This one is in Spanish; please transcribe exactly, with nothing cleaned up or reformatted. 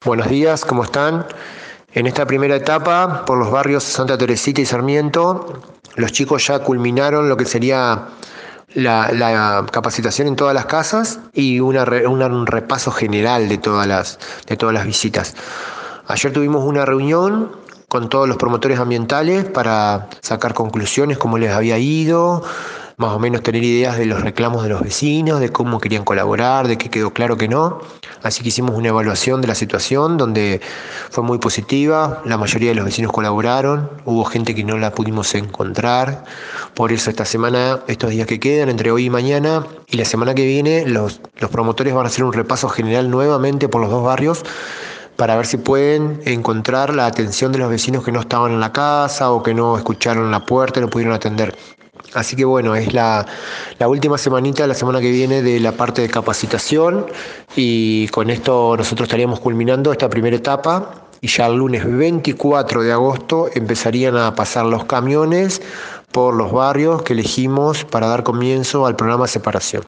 Buenos días, ¿cómo están? En esta primera etapa, por los barrios Santa Teresita y Sarmiento, los chicos ya culminaron lo que sería la, la capacitación en todas las casas y una, re- una- un repaso general de todas las, de todas las visitas. Ayer tuvimos una reunión con todos los promotores ambientales para sacar conclusiones, cómo les había ido, más o menos tener ideas de los reclamos de los vecinos, de cómo querían colaborar, de qué quedó claro que no. Así que hicimos una evaluación de la situación donde fue muy positiva, la mayoría de los vecinos colaboraron, hubo gente que no la pudimos encontrar, por eso esta semana, estos días que quedan, entre hoy y mañana, y la semana que viene, los, los promotores van a hacer un repaso general nuevamente por los dos barrios para ver si pueden encontrar la atención de los vecinos que no estaban en la casa o que no escucharon la puerta y no pudieron atender. Así que bueno, es la, la última semanita, la semana que viene, de la parte de capacitación, y con esto nosotros estaríamos culminando esta primera etapa y ya el lunes veinticuatro de agosto empezarían a pasar los camiones por los barrios que elegimos para dar comienzo al programa Separación.